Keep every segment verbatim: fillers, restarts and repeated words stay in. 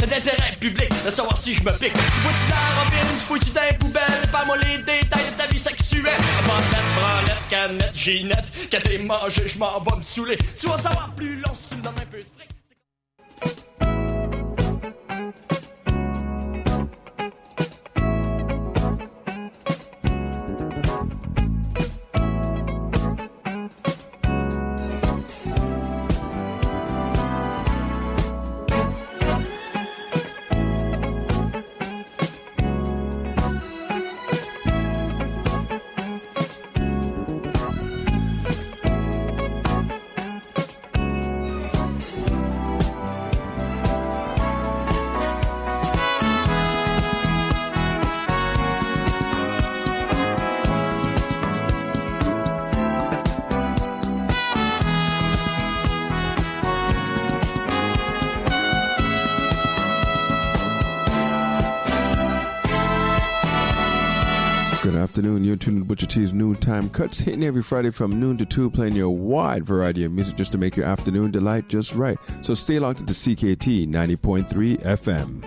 d'intérêt public de savoir si je me pique. Tu vois-tu la robine, tu fous-tu dans les poubelles, parle-moi les détails de ta vie sexuelle. Bandette, branlette, canette, ginette, quand t'es mangé, je m'en vais me saouler. Tu vas savoir plus long si tu me donnes un peu de fric. Afternoon, you're tuned to Butcher T's Noontime Cuts, hitting every Friday from noon to two, playing your wide variety of music just to make your afternoon delight just right. So stay locked to C K T ninety point three F M.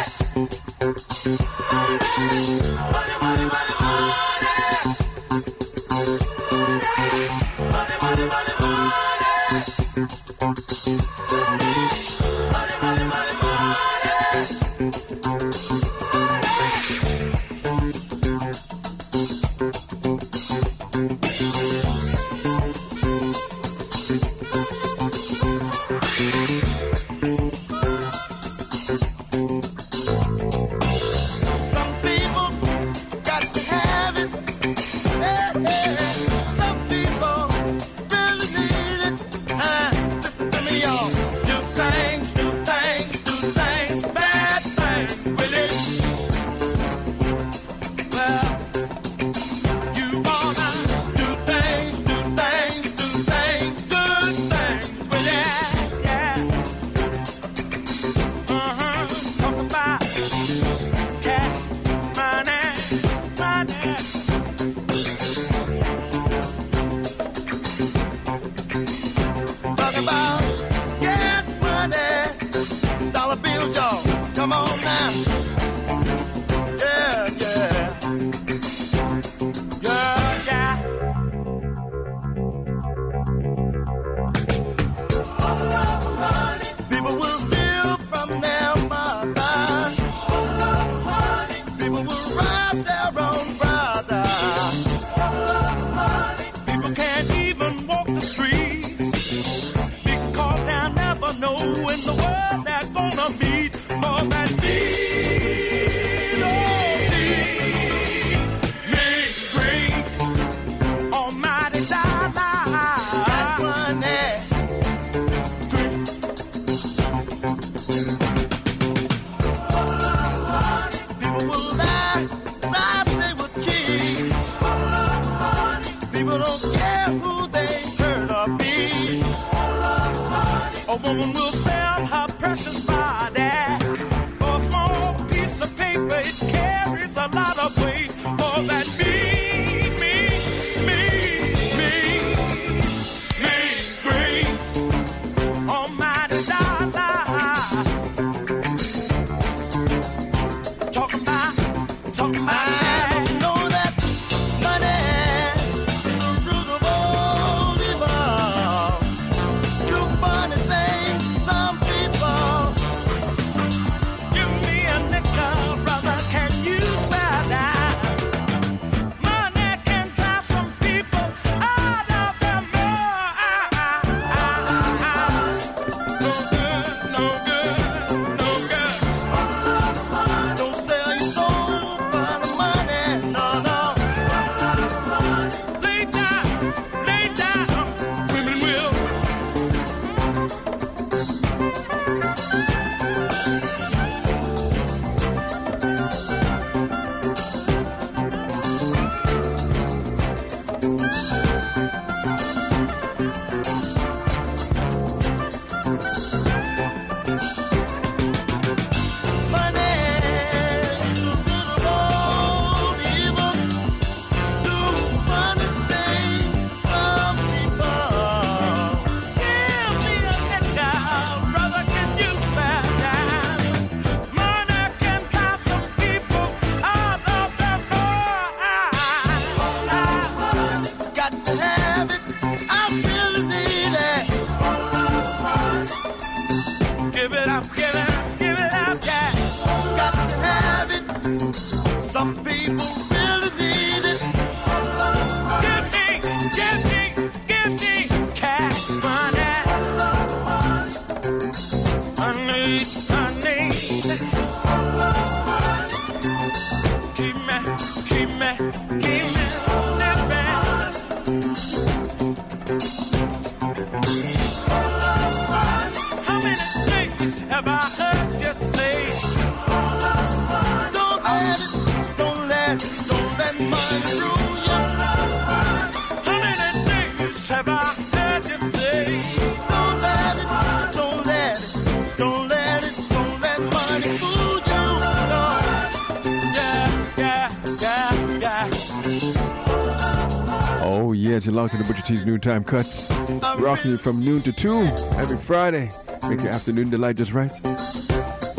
You're locked to the Butcher T's Noontime Cuts. Rocking you from noon to two every Friday. Make your afternoon delight just right.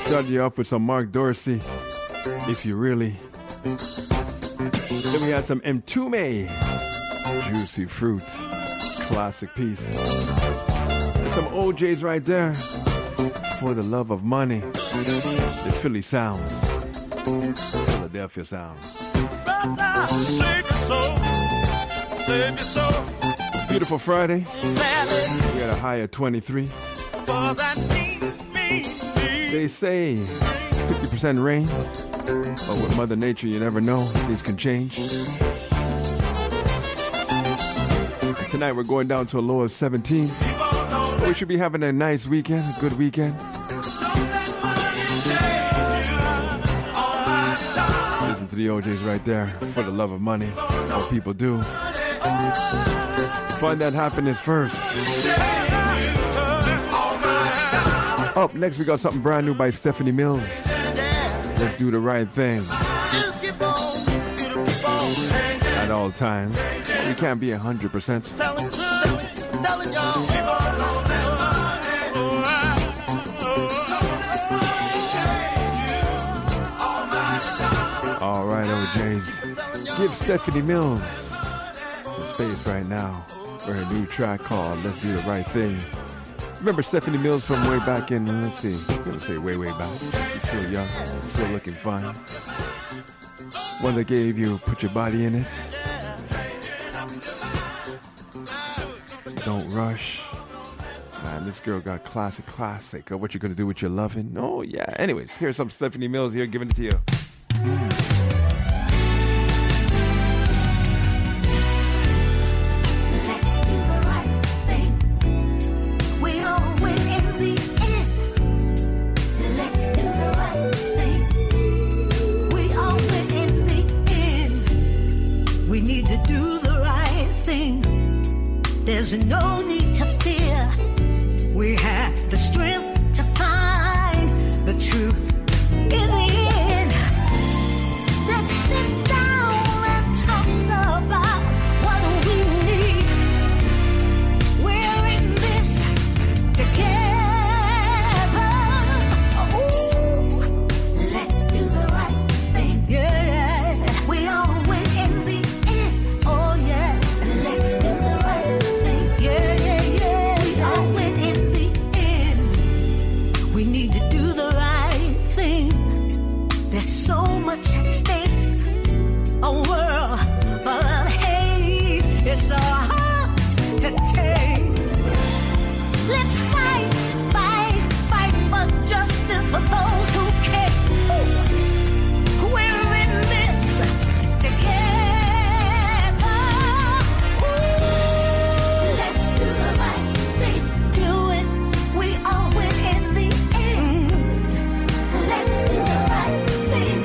Started you off with some Mark Dorsey, If You Really. Then we had some Mtume, Juicy Fruit, classic piece. And some O Js right there, For the Love of Money, the Philly sounds, Philadelphia sounds. Brother, save your soul, save your soul. Beautiful Friday. Salad. We got a high of twenty-three. For that me, me, me. They say fifty percent rain, but with Mother Nature, you never know. Things can change. Tonight, we're going down to a low of seventeen. We should be having a nice weekend, a good weekend. Listen to the O Js right there, For the Love of Money, what people do. Find that happiness first. Up next, we got something brand new by Stephanie Mills. Let's do the right thing. At all times. We can't be one hundred percent. All right, O Js. Give Stephanie Mills some space right now for her new track called Let's Do the Right Thing. Remember Stephanie Mills from way back in, let's see, I'm going to say way, way back. She's still young, still looking fine. One that gave you Put Your Body in It. Don't Rush. Man, this girl got classic, classic. What you gonna do with your loving? Oh, yeah. Anyways, here's some Stephanie Mills here giving it to you. Mm. There's no need to fear. We have the strength to find the truth in the end. Let's sit down and talk about what we need. We're in this together. Ooh, let's do the right thing. Yeah, we all win in the end. Oh yeah, let's do the right thing. So much at stake, a world full of hate. It's so hard to take. Let's fight, fight, fight for justice for those who care. Ooh, we're in this together. Ooh, let's do the right thing. Do it, we all win in the end. Let's do the right thing.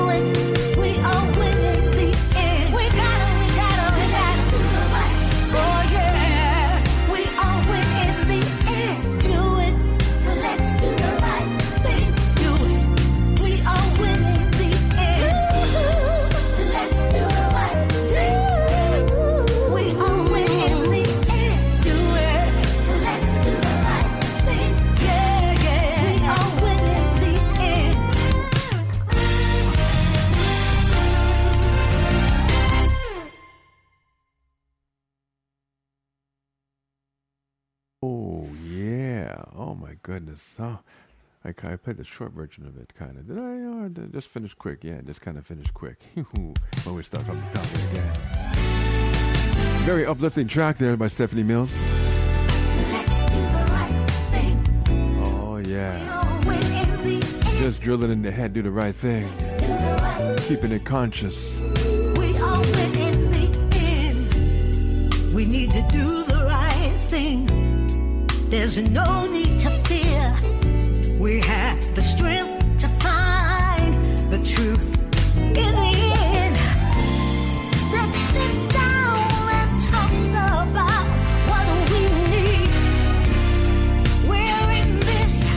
Goodness. Oh, I, I played the short version of it, kind of. Did I? Or did I just finish quick? Yeah, just kind of finish quick. When we start from the top again. Very uplifting track there by Stephanie Mills. Let's do the right thing. Oh, yeah. Just drill it in the head, do the right thing. Right. Keeping it conscious. We all win in the end. We need to do the right thing. There's no need to fear. We have the strength to find the truth in the end. Let's sit down and talk about what we need. We're in this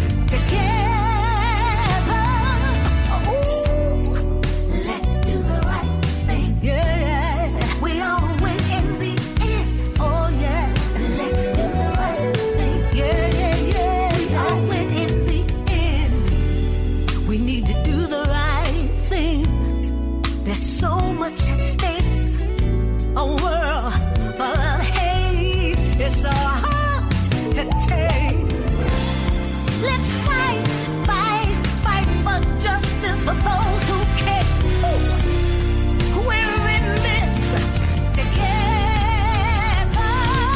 together. Ooh, let's do the right thing. Yeah, we all win in the end. Oh yeah, let's do the right thing. Yeah, yeah, yeah, we all win in the end. need to do the right thing. There's so much at stake. A world full of hate is so hard to take. Let's fight, fight, fight for justice for those who care. Ooh. We're in this together.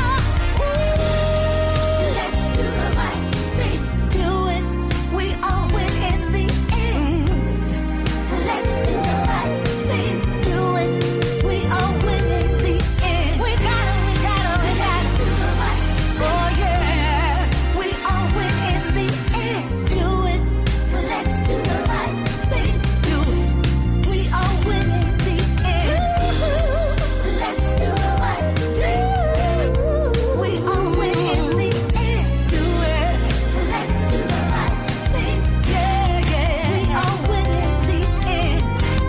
Ooh. Let's do the right thing. Do it. We all win in the end. Let's do the right thing. Do it. We all win in the end. We gotta, we gotta, we gotta do the right thing. Oh yeah. We all win in the end. Do it. Let's do the right thing. Do it. We all win in the end. Let's do the right thing. We all win in the end. Do it. Let's do the right thing. Yeah, yeah. We all win in the end.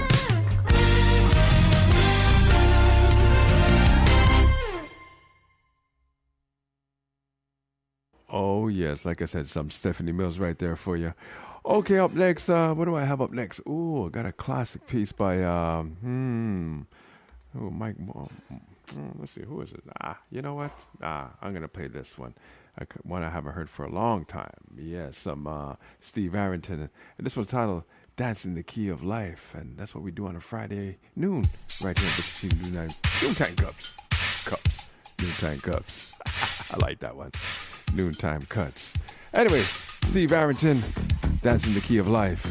Oh, yes. Like I said, some Stephanie Mills right there for you. Okay, up next, uh, what do I have up next? Ooh, I got a classic piece by, um, hmm, oh, Mike, Mo- mm, let's see, who is it? Ah, you know what? Ah, I'm going to play this one. I, c- one I haven't heard for a long time. Yeah, some uh, Steve Arrington. And this one's titled Dancing the Key of Life. And that's what we do on a Friday noon right here at Bishop Noontime, Noontime Cups. Cups. Noontime Cups. I like that one. Noontime Cuts. Anyways, Steve Arrington, Dancing the Key of Life.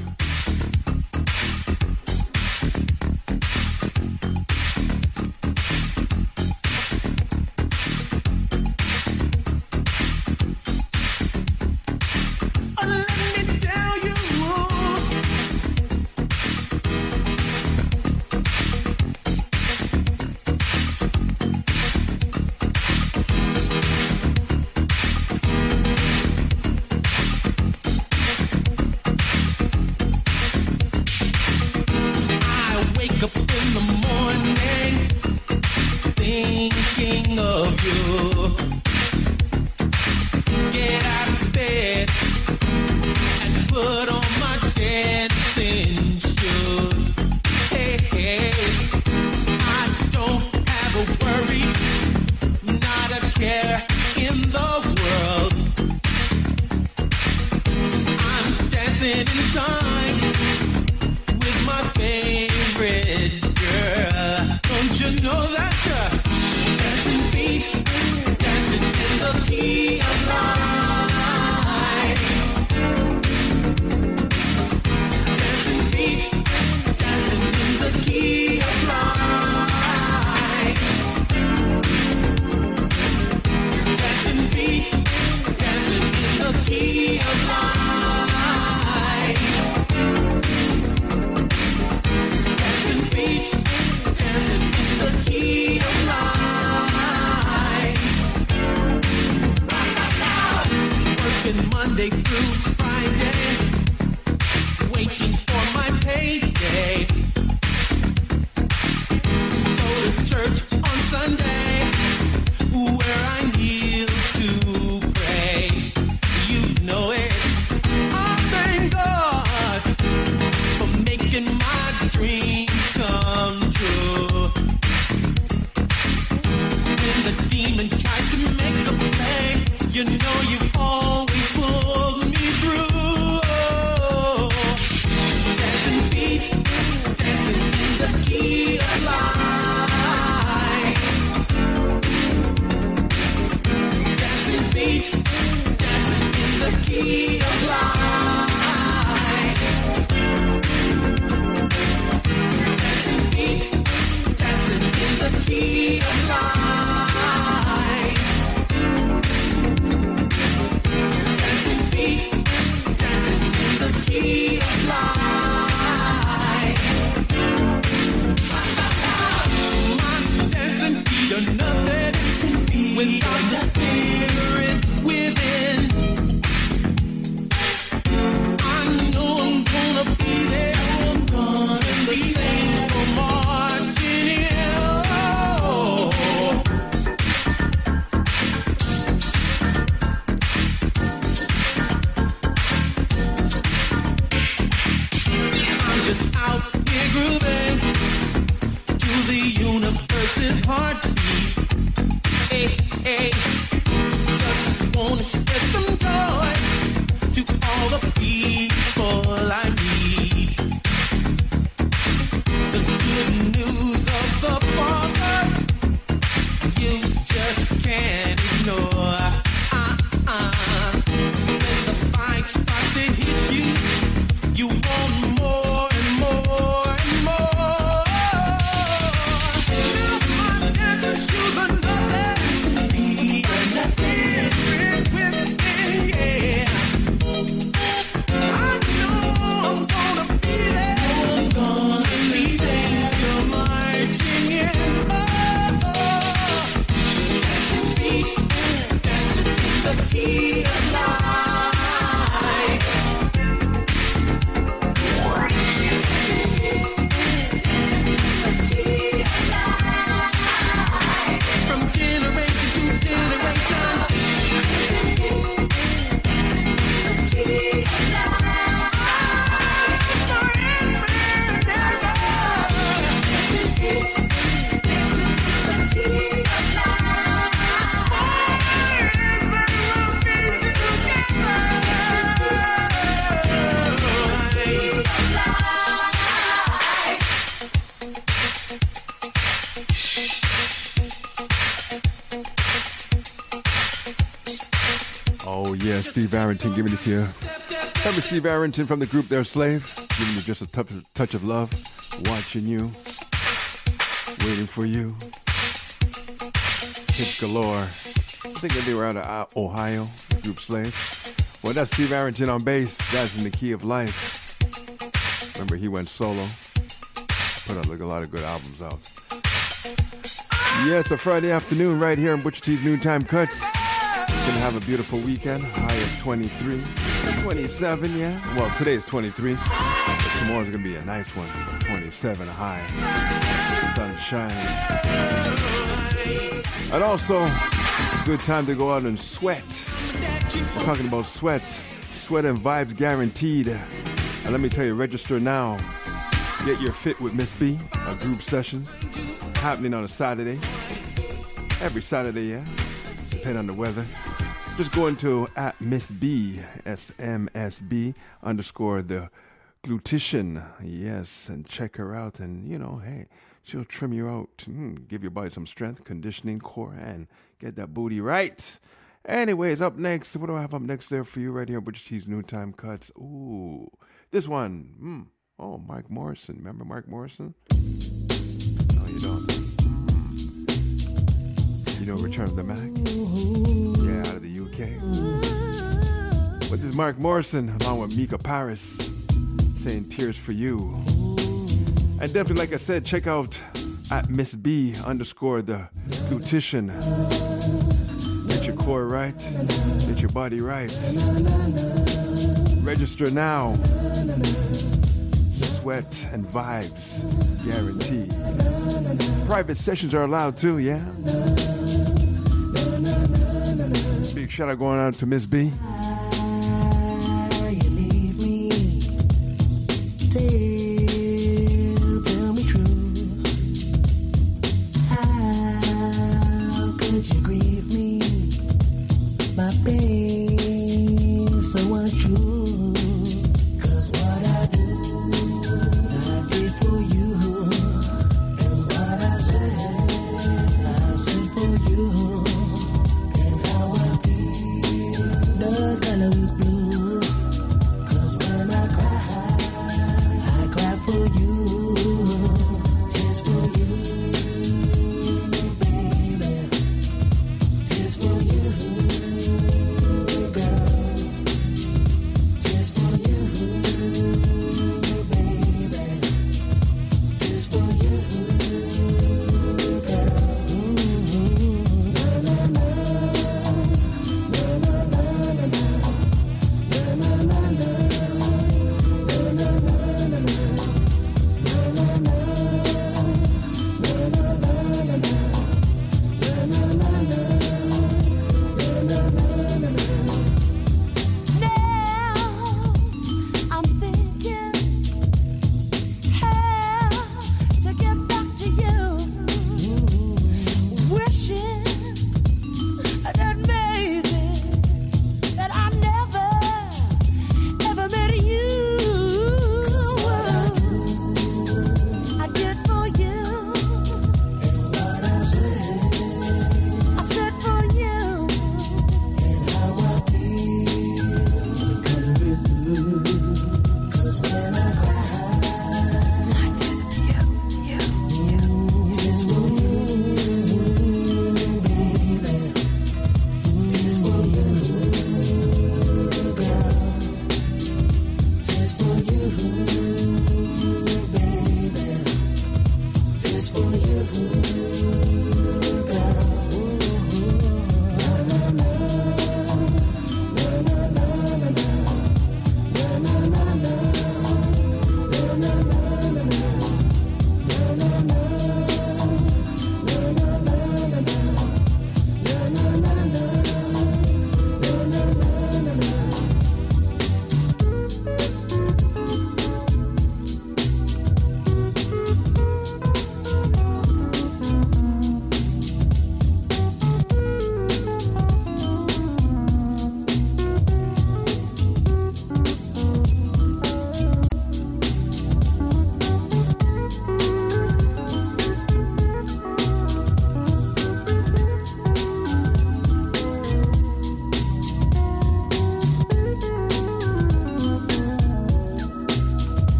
Dancing in the key of life. that's Steve Arrington giving it to you. Remember Steve Arrington from the group Their Slave? Giving you just a touch, touch of love. Watching you. Waiting for you. Hits galore. I think they were out of Ohio, group Slave. Well, that's Steve Arrington on bass. That's In the Key of Life. Remember, he went solo. Put out like a lot of good albums out. Yes, a Friday afternoon right here on Butcher T's Noontime Cuts. Gonna have a beautiful weekend. High of twenty-three, twenty-seven, yeah. Well, today is twenty-three. But tomorrow's gonna be a nice one. twenty-seven high. Sunshine. And also, good time to go out and sweat. We're talking about sweat. Sweat and vibes guaranteed. And let me tell you, register now. Get your fit with Miss B. Our group sessions happening on a Saturday. Every Saturday, yeah. Depending on the weather. Just go into at Miss B, S M S B underscore the glutition. Yes, and check her out. And, you know, hey, she'll trim you out. Mm, give your body some strength, conditioning, core, and get that booty right. Anyways, up next, what do I have up next there for you right here? Butcher T's Noontime Cuts. Ooh, this one. Mm. Oh, Mike Morrison. Remember Mike Morrison? No, you don't. Mm. You know Return of the Mac? Yeah, out of the U K. But this is Mark Morrison along with Mika Paris saying Tears for You. And definitely, like I said, check out at Miss B underscore the glutition. Get your core right. Get your body right. Register now. Sweat and vibes guaranteed. Private sessions are allowed too, yeah? Big shout out going out to Miss B. I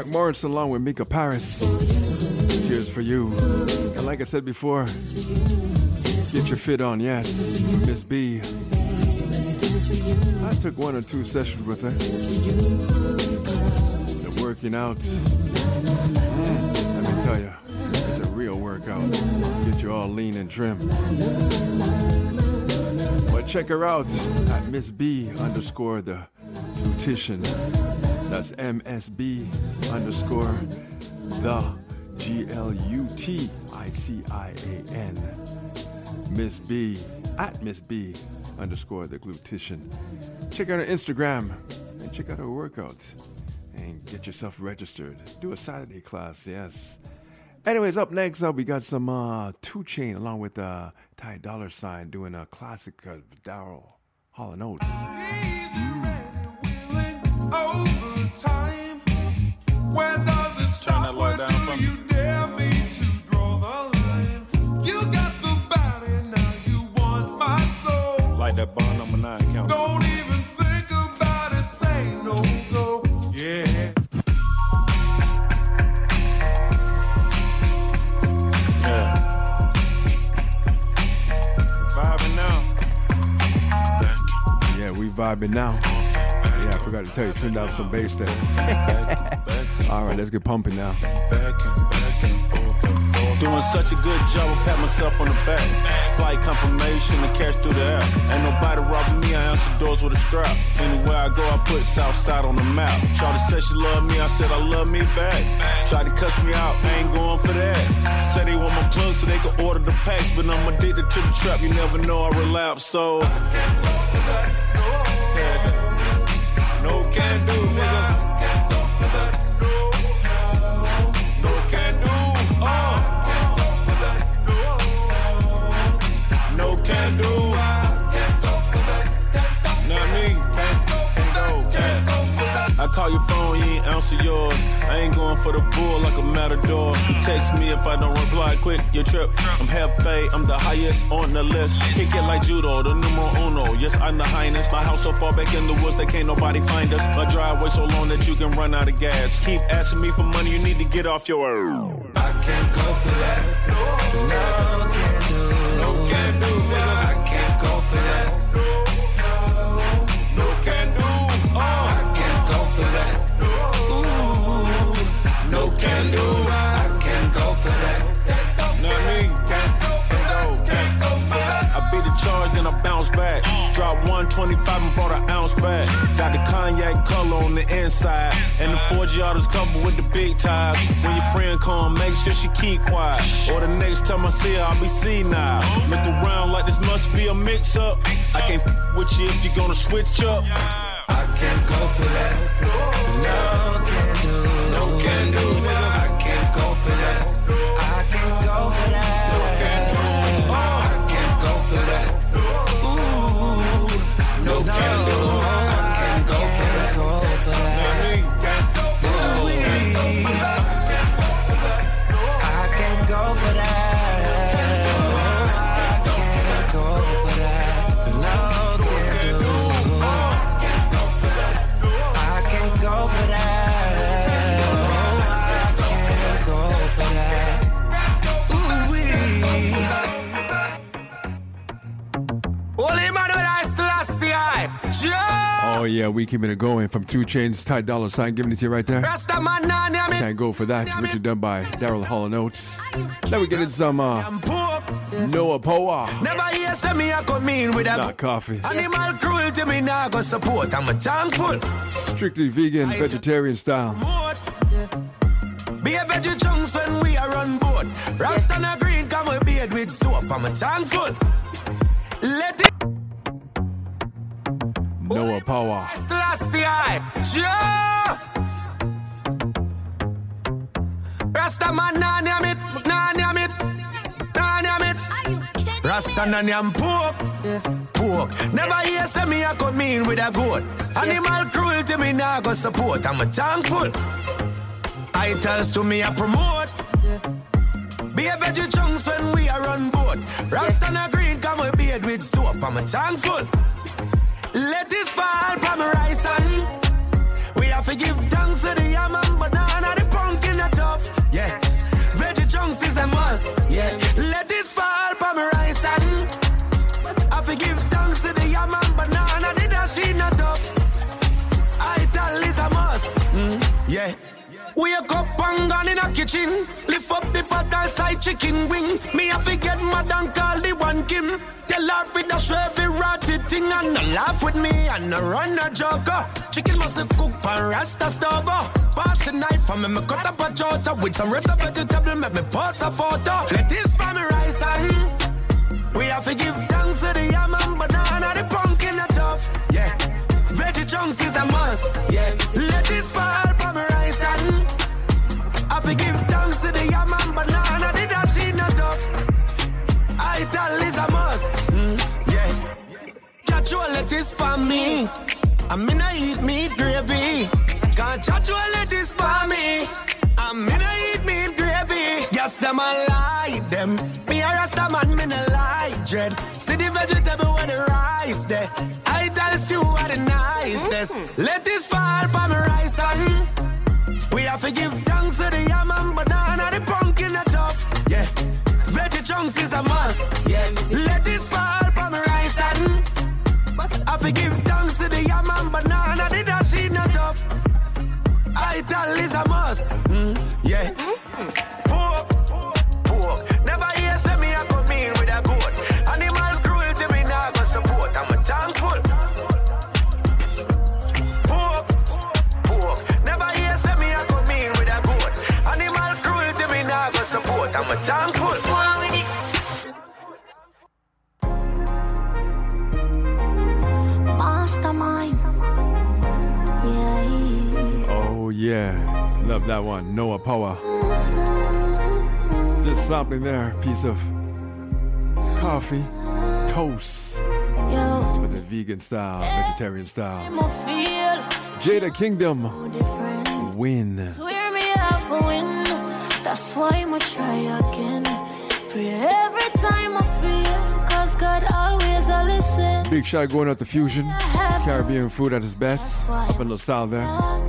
Mark Morrison along with Mika Paris. Tears for you. And like I said before, get your fit on, yes. Miss B. I took one or two sessions with her. The working out. Mm, let me tell you, it's a real workout. Get you all lean and trim. But check her out at Miss B underscore the Glutition. That's M S B underscore the G L U T I C I A N. Miss B at Miss B underscore the Glutition. Check out her Instagram and check out her workouts and get yourself registered. Do a Saturday class, yes. Anyways, up next, uh, we got some uh, two Chainz along with uh, Ty Dolla $ign doing a classic of Daryl Hall and Oates. Over time, when does it stop? When do you dare me to draw the line? You got the body, now you want my soul. Like that bond number nine count. Don't even think about it, say no go. Yeah. Yeah. Vibing now. Yeah, we vibing now. Yeah, I forgot to tell you, turned down some bass there. All right, let's get pumping now. Doing such a good job, I pat myself on the back. Flight confirmation, the cash through the app. Ain't nobody robbing me, I answer doors with a strap. Anywhere I go, I put Southside on the map. Shawty said she love me, I said I love me back. Tried to cuss me out, I ain't going for that. Said they want my plug so they could order the packs, but I'm addicted to the trap, you never know I relapse, so... No can do, nigga. No can do, uh. No can do. Not me. I call your phone, you ain't answer yours. I ain't going for the bull like a matador. You text me if I don't reply quick, you trip. I'm Hefe, I'm the highest on the list. Kick it like judo, the numero uno. Yes, I'm the highness. My house so far back in the woods, they can't nobody find us. My driveway so long that you can run out of gas. Keep asking me for money, you need to get off your earth. I can't go for that. No, no, can't do. No, can't do, nigga. I can't go for that. No, can do. I can't go for that. Ooh, no can do. I can't go for that. Not me. I beat the charge, then I bounce back. Drop one twenty-five and brought an ounce back. Got the cognac color on the inside. And the four Giottos covered with the big ties. When your friend come, make sure she keep quiet. Or the next time I see her, I'll be senile. Look around like this must be a mix-up. I can't f with you if you gonna switch up. I can't go for that. No, can do. No, can do. I can't go for that. I can't go for that. No, can do. I can't go for that. Ooh, no, can do. I can't go for that. I can't go for that. Oh yeah, we keeping it going from two Chainz, Ty Dolla $ign, giving it to you right there. Can't go for that. Which is done by Daryl Hall and Oates. Then we get into some uh, Noah Power. Never hear say me I come in with a not coffee. Animal cruelty me nah go support. I'm a thankful. Strictly vegan, vegetarian style. Be a veggie chunks when we are on board. Rasta and green come with beard with soap. I'm a thankful. Let it. Noah Power. Rasta man nah nyam it, nah nyam it, nah nyam it. Rasta nah nyam pork, pork. Never hear say me I come in with a goat. Animal cruelty me nah go support. I'm a thankful. I tells to me I promote. Be a veggie chunks when we are on board. Rasta and green come with beard with soap. I'm a thankful. Let this fall from my rice and we have to give thanks to the yam and banana. kitchen. Lift up the pot and side chicken wing. Me have to get mad and call the one Kim. Tell her with the every ratty thing and no laugh with me and no run a joker. Chicken must cook pan rasta stove. Pass the knife and me, me cut up a chowder with some rest of vegetable. Make me pass a photo. Let this for me rice and we have to give thanks to the yam and banana, the pumpkin the tough. Yeah, veggie chunks is a must. Yeah, let this fall for me rice and I have to give thanks to the yam and banana, the dash in the tough. I tell is a must. Mm, yeah. Chacho lettuce for me. I'm in a eat meat gravy. Can't chacho lettuce for me. I'm in a eat meat gravy. Yes, them I like them. Me a rasta man, me no like dread. See the vegetable with the rice there. I tell stew are the nicest. Mm-hmm. Lettuce fall for me rice and we have to give thanks to the yam and banana, the pumpkin the tough. Yeah. Veggie chunks is a must. Yeah. Let this fall for me rice and I forgive thanks to the yam and banana, the dash in the tough. I tell is a must. Mm, yeah. Mm-hmm. Pork, pork. Never hear say me a come in with a goat. Animal cruelty me nah go support. I'm a thankful. Pork, pork. Never hear say me a come in with a goat. Animal cruelty me nah go support. I'm a thankful. Mastermind. Yeah. Oh yeah, love that one. Noah Power. Just sampling there, piece of coffee, toast, Yo. with the vegan style, vegetarian style. I'ma feel Jada Kingdom, different. win. Swear me half a win. That's why I'ma try again. Pray every time I feel, cause God always a listen. Big shot going out to Fusion, Caribbean food at its best. Up in LaSalle there.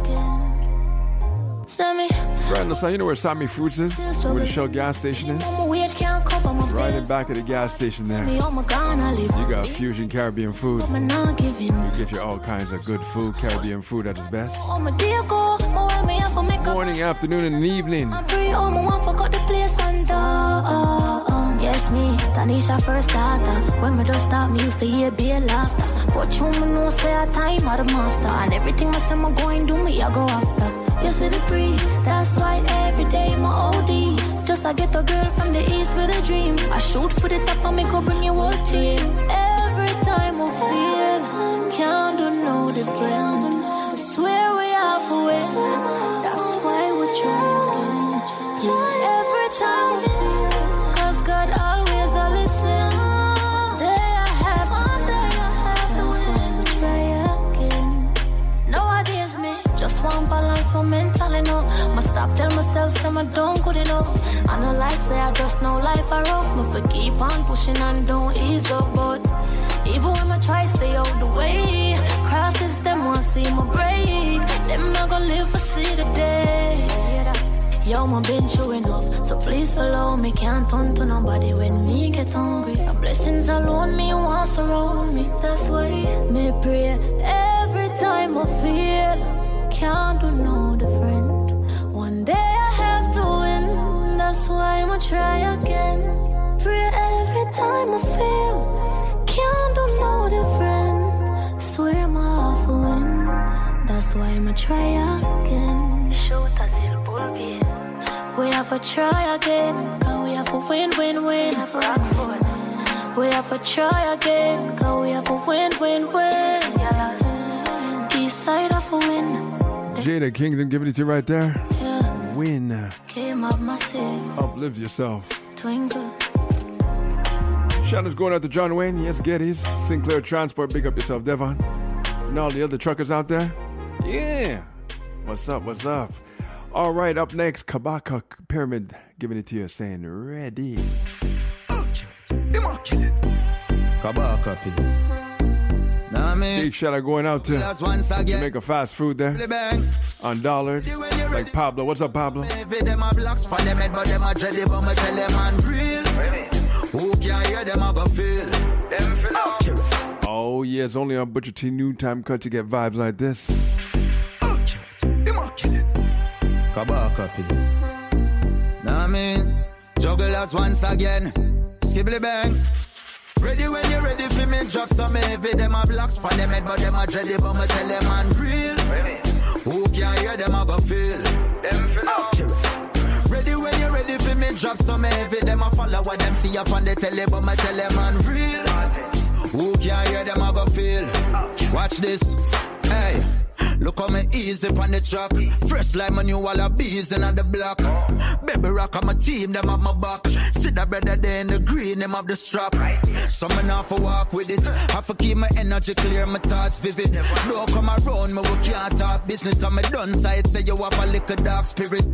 Send me Right in LaSalle, you know where Sami Fruits is? Where the Shell gas station is? my weight can't cover my Right in bills. back of the gas station there. Me, oh my God, I live. You got Fusion Caribbean food. But me not giving. You get you all kinds of good food, Caribbean food at its best. Oh my dear go, oh well me have to make up. Morning, afternoon, and evening. I'm free, oh my want forgot the place and uh, uh, yes me, Tanisha first starter. When me just start, me used to hear be laughter. But you me know say a time are the master. And everything I say me going do me, I go after. You see the free, that's why every day my O D. Just I get a girl from the east with a dream. I shoot for the top and me go bring your whole team. Every time I feel, can't do no different. Swear we half away, that's why we try. Every time I feel, cause God always a listen. Day I have to, that's why we try again. Nowadays me, just want balance my mental enough. Must stop tell myself some I don't good enough. I know like say I just know life I rough. Me for keep on pushing and don't ease up. But even when I try stay out the way, crosses them want see my break. Them not gonna live for see the day. Yo, my been true enough, so please follow me. Can't turn to nobody when me get hungry. The blessings alone me wants around me. That's why me pray every time I feel. Can't do no different. One day I have to win. That's why I'ma try again. Pray every time I feel. Can't do no different. Swear my half a win. That's why I'ma try again. Shoot a little bull. We have to try again, cause we have to win, win, win. Have a we have to try again, cause we have to win, win, win. East side of a win. Jada Kingdom giving it to you right there. Yeah. Win. Came up massive. Uplift yourself. Twinkle. Shout outs going out to John Wayne, yes, Geddes, Sinclair Transport, big up yourself, Devon. And all the other truckers out there. Yeah. What's up, what's up? All right, up next, Kabaka Pyramid giving it to you, saying ready. Immaculate. Kabaka Pyramid. Nah, man. Big shout out going out to Jamaica Fast Food there on Dollard. Like Pablo. What's up, Pablo? Them are blocks for them head, but them are dready, but me tell them man real. Who can hear them, I go feel. Them feel Oh, yeah, it's only on Butcher T Noontime Cut to get vibes like this. Immaculate. Kabaka Pyramid. mean? Jugglers once again. Skibbly bang. Ready when you're ready for me, drop some heavy. Them a blocks for them head, but them a dready. But me tell them man real. Who can hear them a go feel? Them feel okay. Ready when you're ready for me, drop some heavy. Them a follow what them see up on the telly. But me tell them man real. Who can hear them a go feel? Watch this. Hey. Look how me easy on the track. Fresh like my new wall of bees in the block. Baby rock on my team, them have my back. See that brother there in the green, them have the strap. So me not for walk with it. Have to keep my energy clear, my thoughts vivid. Don't come around me, we can't talk business. Cause me done side, say you have a little dark spirit.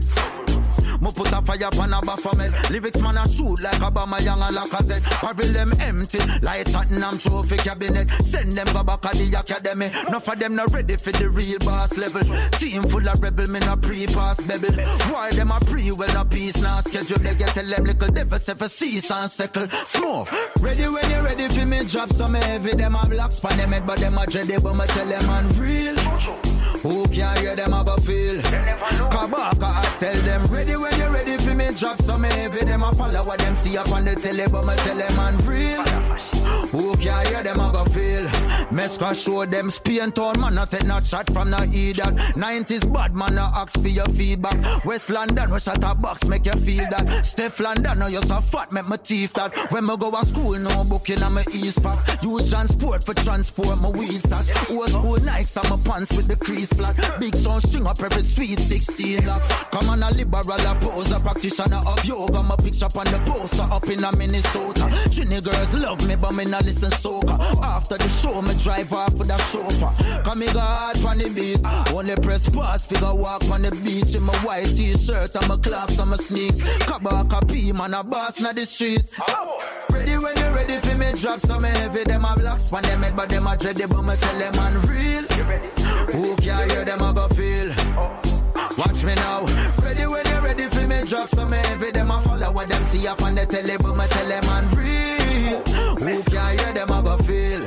Me put a fire upon a Baphomet. Lyrics man a shoot like Obama Young and Lacazette. Parvel them empty like Tottenham trophy cabinet. Send them go back at the academy. Enough of them not ready for the real boss level. Team full of rebel, me not pre-pass baby. Why them a pre, well no peace now schedule. They get tell them little devils ever cease and settle. Smoke. Ready when you ready for me drop some heavy. Them a blocks for them head but them a dready. But me tell them man real. Who can hear them a go feel? Come back I tell them ready when you ready for me drop some heavy. Them a follow what them see up on the telly. But me tell them man real. Who can hear them a go feel? Mesca show them Spain town man not take no shot from no idiot. nineties bad man no ask for your feedback. West London we shot a box make you feel that. Steph London no you so fat make my teeth that. When me go to school no booking on my East pack. Use transport for transport my weed stash. Old school Nikes on my pants with the crease flat. Big sound string up every sweet sixteen lock. Come on a liberal a pose a practitioner of yoga. My picture up on the poster up in a Minnesota. Trini girls love me but me not listen soca. After the show me drive off with a chauffeur. Come me go hard on the beat. Only press pause figure walk on the beach. In my white t-shirt and my clocks and my sneaks. Kabaka P man a boss na the street. Oh. Ready when you ready for me drop some heavy. Them a blocks on them head but them a dready. But me tell them man real. Who can hear them a go feel? Watch me now. Ready when you ready for me drop some heavy. Them a follow what them see up on the telly. But me tell them man real. Who can hear them a go feel?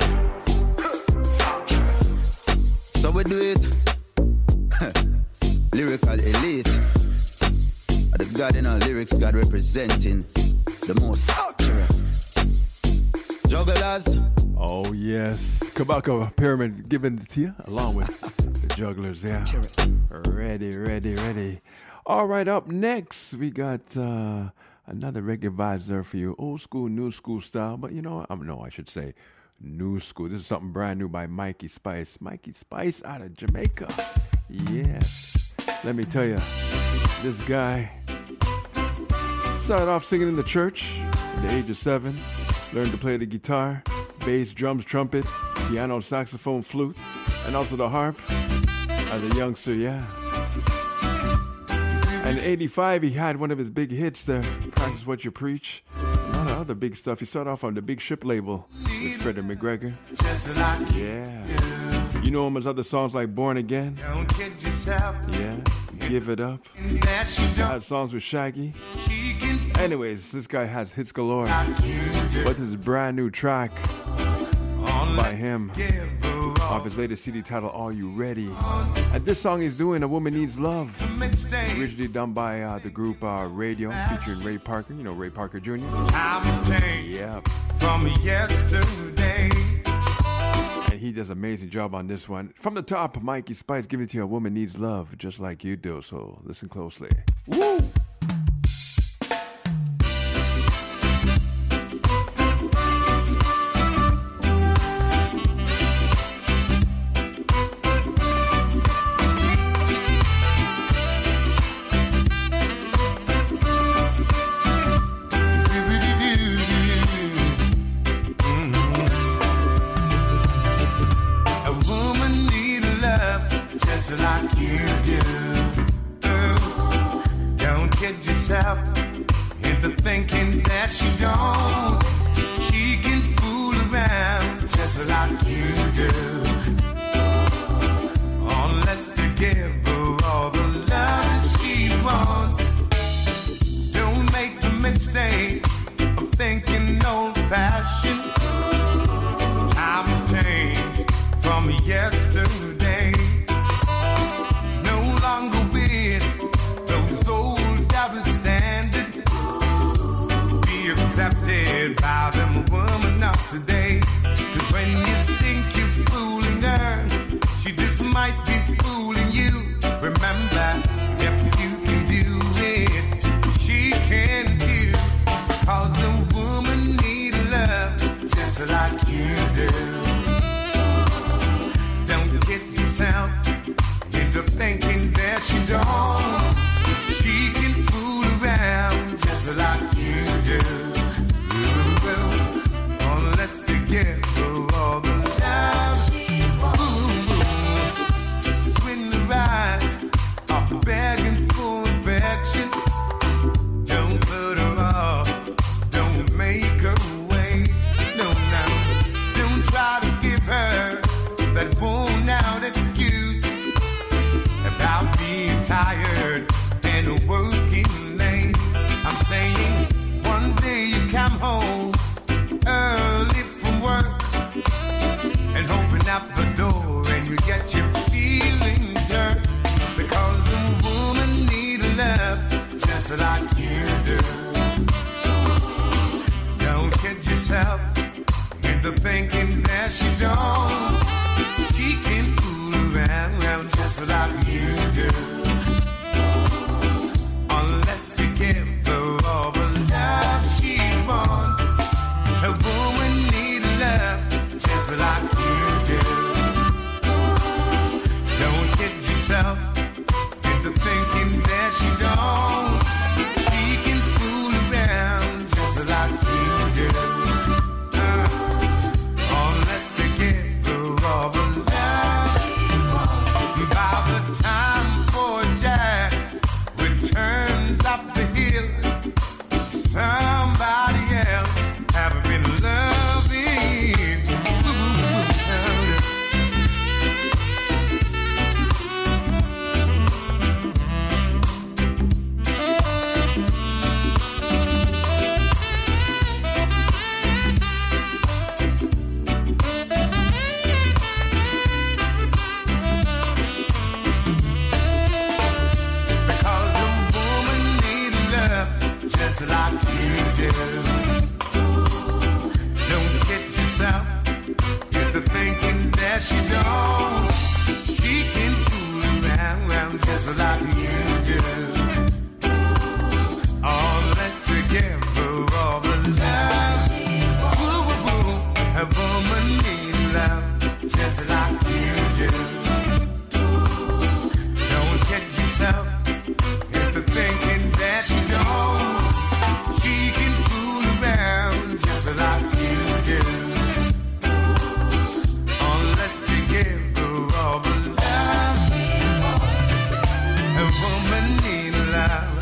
So we do it. Lyrical elite. The God in our lyrics, God representing the most accurate. Jugglers. Oh yes, Kabaka Pyramid giving it to you along with the Jugglers. Yeah, ready, ready, ready. All right, up next we got uh, another reggae vibes there for you, old school, new school style. But you know, what? Um, no, I should say new school. This is something brand new by Mikey Spice. Mikey Spice out of Jamaica. Yes, let me tell you, this guy started off singing in the church at the age of seven. Learned to play the guitar, bass, drums, trumpet, piano, saxophone, flute, and also the harp as a youngster, yeah. And in eighty-five, he had one of his big hits there, Practice What You Preach. And all the other big stuff. He started off on the Big Ship label with Freddie McGregor. Yeah. You know him as other songs like Born Again. Yeah. Give It Up. Had songs with Shaggy. Anyways, this guy has hits galore. But this is a brand new track by him off his latest C D titled Are You Ready? And this song he's doing, A Woman Needs Love. Originally done by uh, the group uh, Radio, featuring Ray Parker. You know Ray Parker Junior Yeah. From yesterday. And he does an amazing job on this one. From the top, Mikey Spice giving it to you, A Woman Needs Love, just like you do. So listen closely. Woo! Into thinking that she don't, she can fool around just like you do. Unless you give her all the love she wants. Don't make the mistake of thinking old fashioned. Times change from yesterday. No longer with those old double standards. she don't. She can fool around just like you do. Well, unless you give her all the love she wants. When the eyes are begging for affection, don't put her off, don't make her wait. No, no, don't try to give her that worn out excuse about being tired and working late. I'm saying one day you come home early from work and open up the door and you get your feelings hurt because a woman needs love just like you do. Don't kid yourself into thinking that she don't. She can fool around just like you do. Unless you give her all the love she wants. A woman needs love just like you do. Don't kid yourself into thinking that she don't. She can fool around just like you do. Uh, unless you give her all the love she wants. By the time poor Jack returns up the hill, somebody else have been loving. Because a woman needs love just like you do. Don't get yourself into thinking that she don't. She can fool around just like you do. Unless you give her all the love. Woo, woo, woo. A woman needs love just like you do. Don't get yourself into thinking that she don't. She can fool around just like you do. Unless you give her all the love she wants. A woman needs love.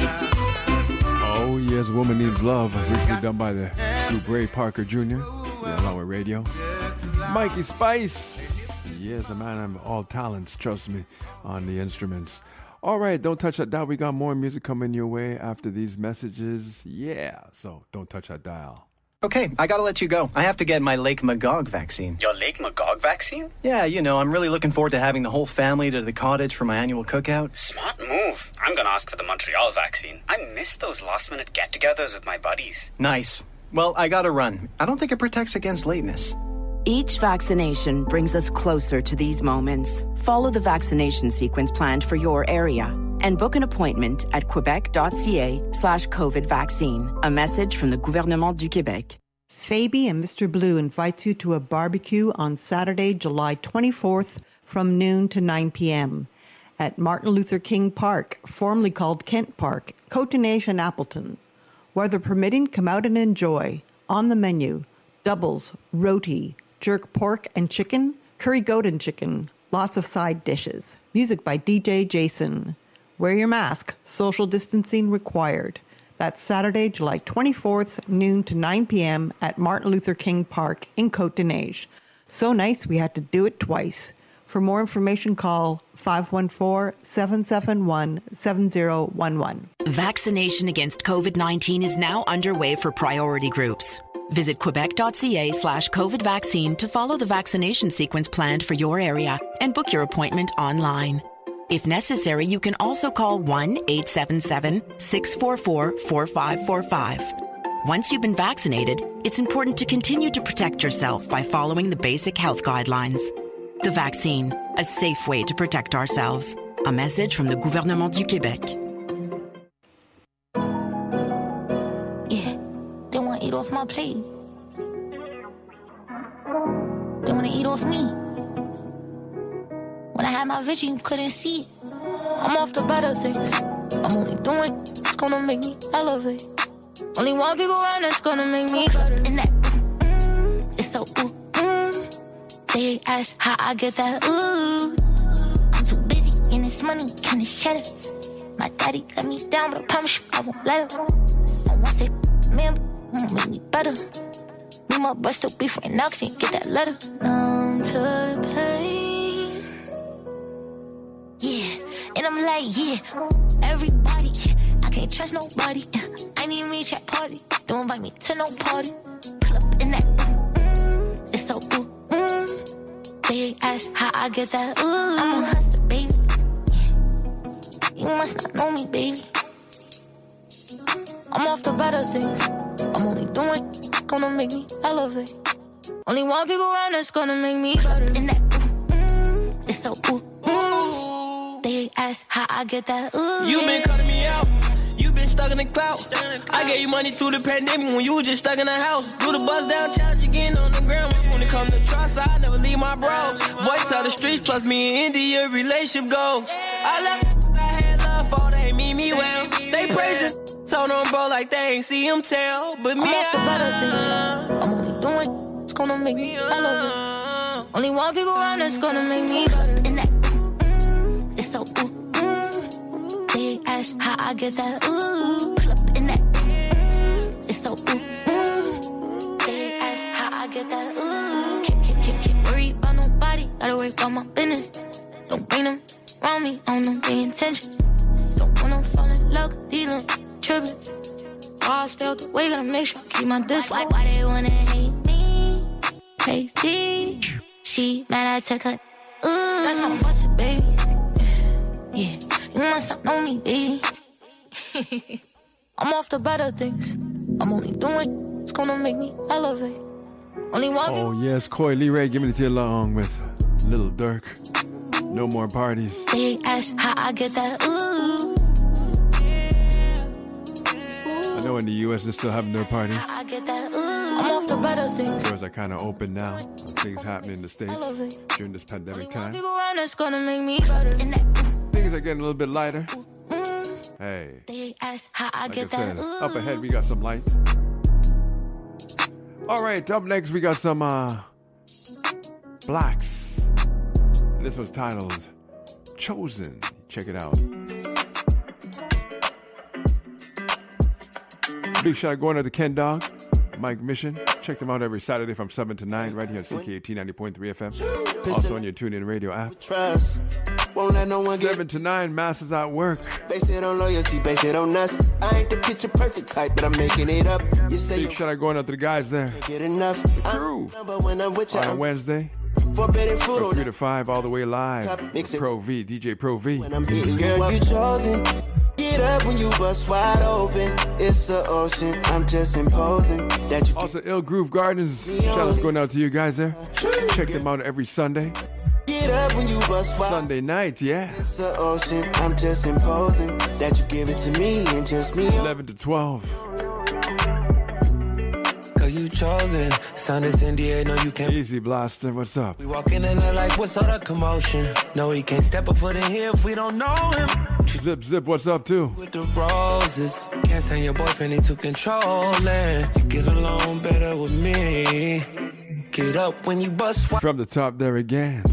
Oh, yes, Woman Needs Love. Originally done by the group Ray Parker Junior Yeah, along with radio. Mikey Spice. Yes, a man of all talents, trust me, on the instruments. All right, don't touch that dial. We got more music coming your way after these messages. Yeah, so don't touch that dial. Okay, I gotta let you go. I have to get my Lake Magog vaccine. Your Lake Magog vaccine? Yeah, you know, I'm really looking forward to having the whole family to the cottage for my annual cookout. Smart move. I'm gonna ask for the Montreal vaccine. I miss those last-minute get-togethers with my buddies. Nice. Well, I gotta run. I don't think it protects against lateness. Each vaccination brings us closer to these moments. Follow the vaccination sequence planned for your area and book an appointment at quebec.ca slash COVID vaccine. A message from the Gouvernement du Québec. Fabi and Mister Blue invites you to a barbecue on Saturday, July twenty-fourth from noon to nine p.m. at Martin Luther King Park, formerly called Kent Park, Cotonage and Appleton. Weather permitting, come out and enjoy. On the menu, doubles, roti, jerk pork and chicken, curry goat and chicken, lots of side dishes. Music by D J Jason. Wear your mask. Social distancing required. That's Saturday, July twenty-fourth, noon to nine p.m. at Martin Luther King Park in Cotonage. So nice we had to do it twice. For more information, call five one four, seven seven one, seven zero one one. Vaccination against COVID nineteen is now underway for priority groups. Visit quebec.ca slash COVID vaccine to follow the vaccination sequence planned for your area and book your appointment online. If necessary, you can also call one eight seven seven, six four four, four five four five. Once you've been vaccinated, it's important to continue to protect yourself by following the basic health guidelines. The vaccine, a safe way to protect ourselves. A message from the Gouvernement du Québec. Yeah, they want to eat off my plate. They want to eat off me. When I had my vision, you couldn't see it. I'm off the better things. I'm only doing it's gonna make me elevate. Only one people around that's gonna make me better. And that, mm, it's so ooh, mm. They ask how I get that ooh. I'm too busy getting this money, getting this cheddar. My daddy let me down, but I promise you I won't let him. I won't say man, but won't make me better. Me my brush still be friend now, 'cause he ain't get that letter. Numb to the pain. Yeah, and I'm like, yeah, everybody. I can't trust nobody. I need me at party. Don't invite me to no party. Pull up in that, mm, it's so ooh, mm. They ask how I get that ooh. I'm a hustler, baby. You must not know me, baby. I'm off the better things. I'm only doing gonna make me elevate. Only one people around that's gonna make me better. And that, mm, it's so ooh, mm. They ask how I get that ooh. You been cutting me out. You been stuck in the cloud. I gave you money through the pandemic when you was just stuck in the house. Do the buzz down challenge again on the ground. When it comes to trust, I never leave my bros. Voice out the streets plus me and India relationship goals. I left. For they mean me well. They praising, told them bro like they ain't see him tell. But me, I'm off the better things. I'm only doing it's gonna make me elevate. Only one people around that's gonna make me better. And that, mm, it's so ooh, mm. They ask how I get that ooh. Pull up in that, mm, it's so ooh, mm. They ask how I get that ooh. Can't, can't, can't, can't worry about nobody. Gotta worry about my business. Don't bring them around me. I don't know their intentions. Don't wanna fall in love, dealing, tripping. All stay out the way, gotta make sure I keep my distance. Why, why they wanna hate me? Crazy. She mad I took her. Ooh, that's my boss, baby. Yeah, you must not know me, baby. I'm off the better things. I'm only doing it's gonna make me elevate. Only one. Oh yes, Coy Lee Ray giving it to you along with Little Dirk. No more parties. They ask how I get that ooh. I know in the U S they're still having their parties. I get that ooh. I'm off the better things. Doors are kind of open now. Things happening in the States during this pandemic time. People around that's gonna make me better. Things are getting a little bit lighter. Hey, they ask how I like get I said, that ooh. up ahead we got some light. All right, up next we got some uh, Blacks. This was titled Chosen. Check it out. Big shout out going out to Ken Dog, Mike Mission. Check them out every Saturday from seven to nine right here at C K A T ninety point three F M. Also on your TuneIn Radio app. Won't let no one seven to nine, Masters at Work. Base it on loyalty, base it on us. I ain't the picture perfect type, but I'm making it up. You say Big shout out going out to the guys there. Get enough. True. When I'm with you, on a Wednesday. Forbidden fruit from three to five, all the way live. Pro V, D J Pro V. When I'm beating girl, you chosen. Get up when you bust wide open. It's the ocean. I'm just imposing that you. Also, Ill Groove Gardens. Shout outs going out to you guys there. Check them out every Sunday. Get up when you bust wide. Sunday night, yeah. It's the ocean. I'm just imposing that you give it to me and just me. eleven to twelve. You chosen, sound is N D A, no you can't. Easy Blaster, what's up? We walk in and they're like, what's all the commotion? No, he can't step a foot in here if we don't know him. Zip, zip, what's up too? With the roses, can't stand your boyfriend, he too controlling. Get along better with me. Get up when you bust. From the top there again.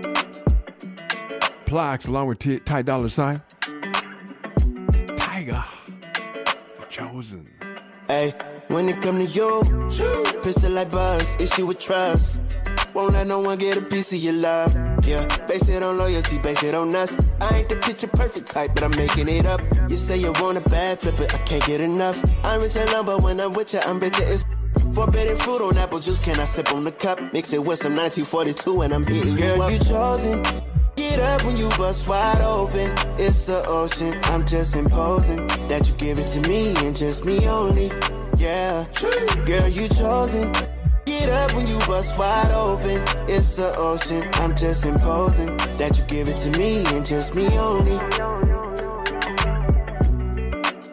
Plaques along with T- Ty Dollar Sign. Tiger. Chosen. Hey. When it come to you, pistol like buzz, issue with trust. Won't let no one get a piece of your love. Yeah, base it on loyalty, base it on us. I ain't the picture perfect type, but I'm making it up. You say you want a bad flip it, I can't get enough. I'm rich and lumber when I'm with you, I'm bitter as forbidden fruit on apple juice. Can I sip on the cup? Mix it with some nineteen forty-two and I'm beating you up. Girl, you chosen. Get up when you bust wide open. It's the ocean. I'm just imposing that you give it to me and just me only. Yeah, girl, you chosen. Get up when you bust wide open. It's the ocean. I'm just imposing that you give it to me and just me only. Girl, you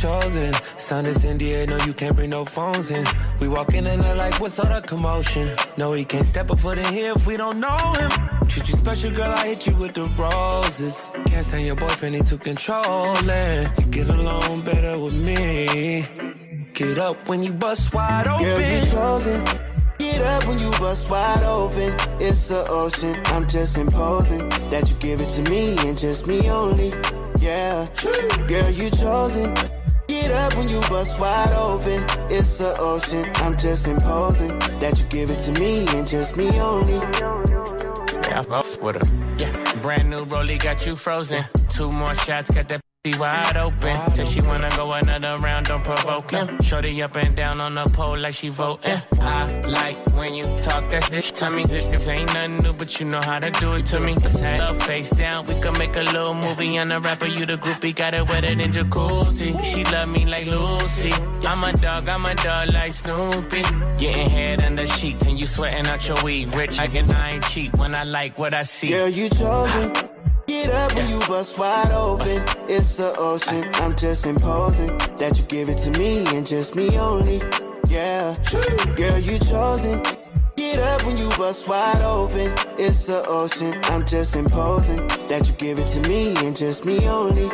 chosen. Sign this N D A, no, you can't bring no phones in. We walk in and they're like, what's all the commotion? No, he can't step a foot in here if we don't know him. Treat you special, girl, I hit you with the roses. Can't stand your boyfriend, he too controlling. You get along better with me. Get up when you bust wide open. Girl, you chosen. Get up when you bust wide open. It's the ocean, I'm just imposing that you give it to me and just me only. Yeah, girl, you chosen. Get up when you bust wide open. It's the ocean, I'm just imposing that you give it to me and just me only. Yeah, I fuck with her. Yeah, brand new rollie got you frozen. Two more shots, got that be wide open. Said she wanna go another round, don't provoke him. Shorty up and down on the pole like she voting. I like when you talk that shit to me. This ain't nothing new, but you know how to do it to me. Let's have face down, we can make a little movie. On the rapper, you the groupie, got it wetter than jacuzzi. She love me like Lucy. I'm a dog, I'm a dog like Snoopy. Getting head under sheets and you sweating out your weed. Rich, I can I ain't cheap when I like what I see. Girl, you chosen. Get up when you bust wide open. It's the ocean, I'm just imposing that you give it to me and just me only. Yeah, girl, you chosen. Get up when you bust wide open. It's the ocean, I'm just imposing that you give it to me and just me only.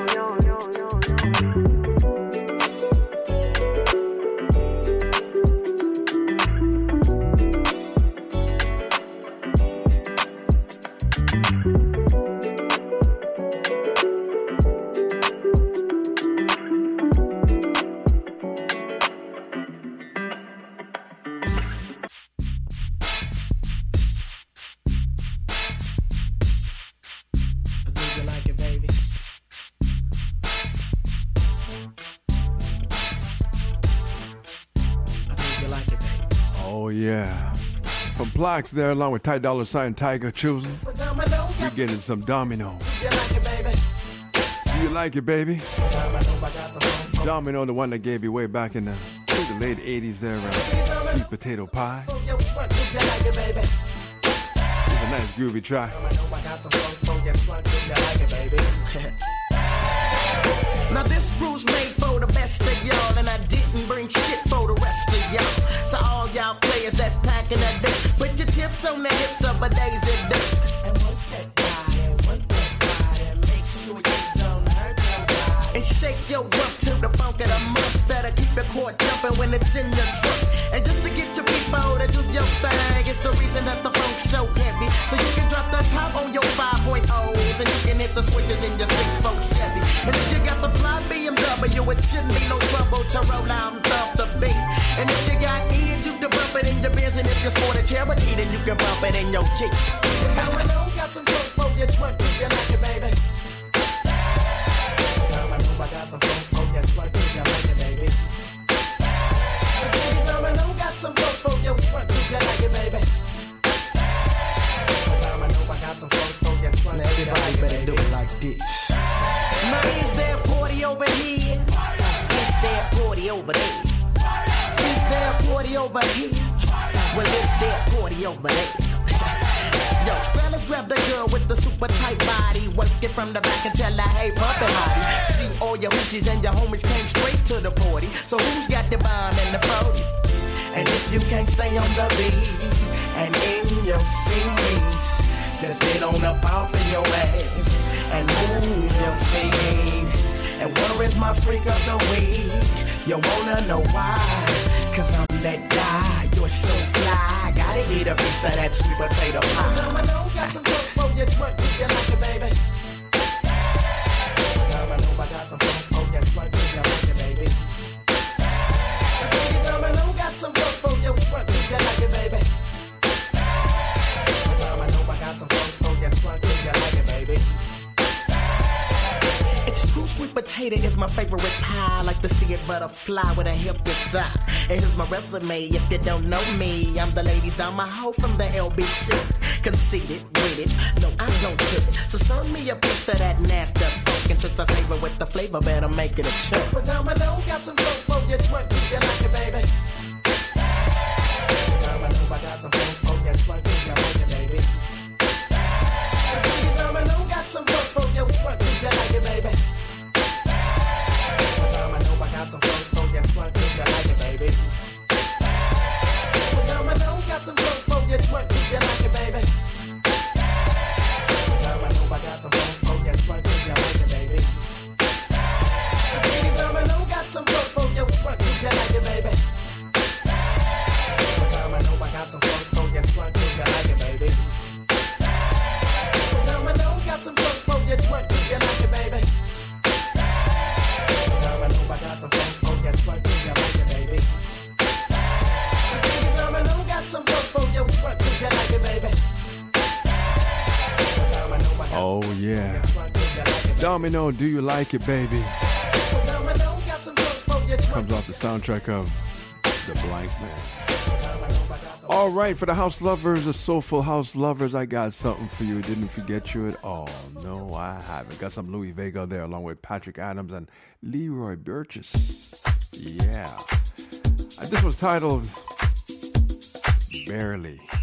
Blocks there along with Ty Dolla Sign, Tiger choosing. We're getting some Domino. Do you like it, baby? Domino, the one that gave you way back in the, the late eighties there, uh, Sweet Potato Pie. It's a nice groovy track. Now this crew's made for the best of y'all, and I didn't bring shit for the rest of y'all. So all y'all players that's packing that dick, put your tips on the hips of a Daisy Duke. And work that body, and work that body, and make sure you don't hurt nobody. And shake your rump to the funk of the month. Better keep the court jumping when it's in your trunk. And just to get your people to do your thing, it's the reason that the funk's so heavy. So you can drop the top on your five point ohs, and you can hit the switches in your six four Chevy. And if you got the fly B M W, it shouldn't be no trouble to roll out and thump the beat. And if you got ears, you can bump it in your Benz. And if you sport a Cherokee, then you can bump it in your Jeep. Now I know got some funk for your trunk, if you like it, baby. Now I know I got some funk for your trunk, if you like it, baby. Now I know got some funk for your trunk, if you like it, baby. Now I know I got some funk for your trunk. Now everybody better do it like this. Now is there a party over here? Is there a party over there? Is there a party over here? Well, is there a party over there? Yo, fellas, grab the girl with the super tight body. Work it from the back and tell her, hey, pump it, hottie. See, all your hoochies and your homies came straight to the party. So who's got the bomb and the forty? And if you can't stay on the beat and in your seats, just get on up off of your ass and move your feet. And where is my freak of the week? You wanna know why? Cause I'm that guy, you're so fly. Gotta get a piece of that sweet potato pie. Domino, got some funk for your trunk, if you like it, baby. Domino, I got some funk for your trunk, if you like it, baby. Domino, got some funk for your trunk, if you like it, baby. Domino, I got some funk for your trunk, if you like it, baby. It's true, sweet potato is my favorite pie. I like to see it butterfly with a healthy thigh. And here's my resume, if you don't know me. I'm the ladies down my hoe from the L B C. Conceited with it, no I don't trip it. So serve me a piece of that nasty funk. And since I savor with the flavor, better make it a chunk. But now I know got some funk for your trunk, if you like it, baby. Now I know I got some funk for your trunk, if you like it, baby. Now I know got some funk for your trunk, if you like it, baby. Now I know I got Oh, yeah. Domino, do you like it, baby? Comes off the soundtrack of The Blank Man. All right, for the house lovers, the soulful house lovers, I got something for you. Didn't forget you at all. No, I haven't. Got some Louis Vega there along with Patrick Adams and Leroy Burgess. Yeah. And this was titled Barely.